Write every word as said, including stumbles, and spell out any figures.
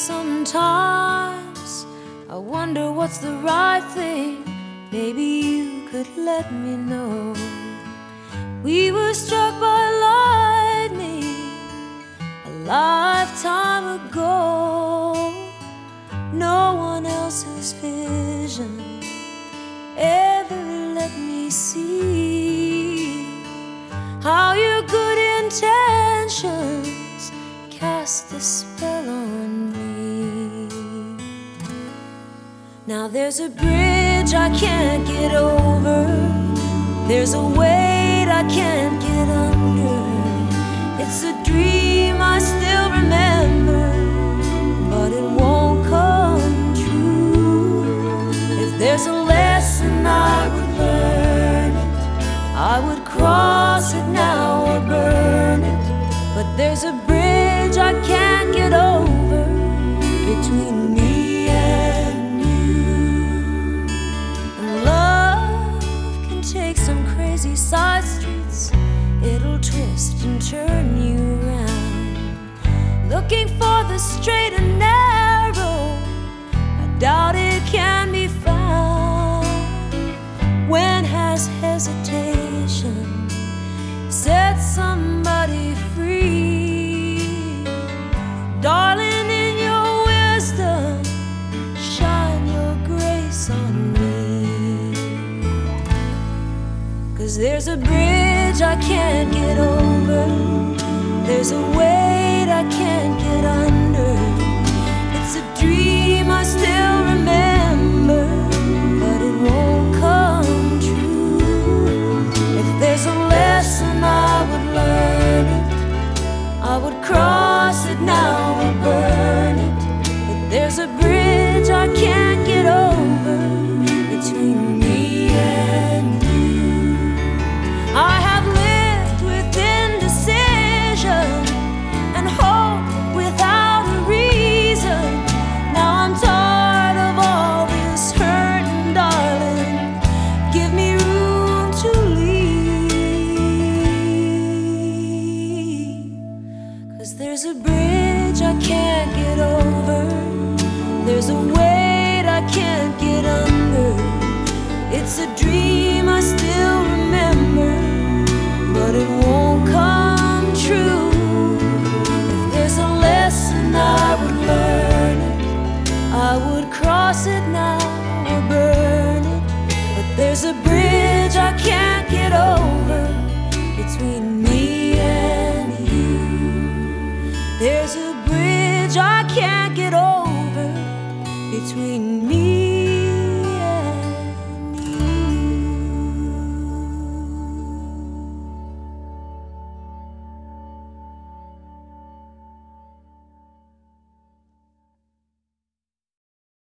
Sometimes I wonder what's the right thing. Maybe you could let me know. We were struck by lightning a lifetime ago. No one else's vision ever let me see how your good intentions cast a spell on me. Now there's a bridge I can't get over, there's a weight I can't get under. It's a dream I still remember, but it won't come true. If there's a lesson I would learn it, I would cross it now or burn it. But there's a bridge I can't get over between me and you. And love can take some crazy side streets, it'll twist and turn you around. Looking for the straight and narrow, I doubt it can be found. When has hesitation set somebody free? Darling, in your wisdom, shine your grace on me. 'Cause there's a bridge I can't get over, there's a weight I can't get under. It's a dream I still remember, but it won't come true. If there's a lesson I would learn it, I would cross it now or burn it. But there's a bridge I can't get over between me and you. I have lived with indecision and hope without a reason. Now I'm tired of all this hurting, darling. Give me room to leave. 'Cause there's a bridge I can't get over, there's a weight I can't get under. It's a dream I still remember, but it won't come true. If there's a lesson I would learn it, I would cross it now or burn it. But there's a bridge I can't get over between me and you. There's a bridge I can't get over between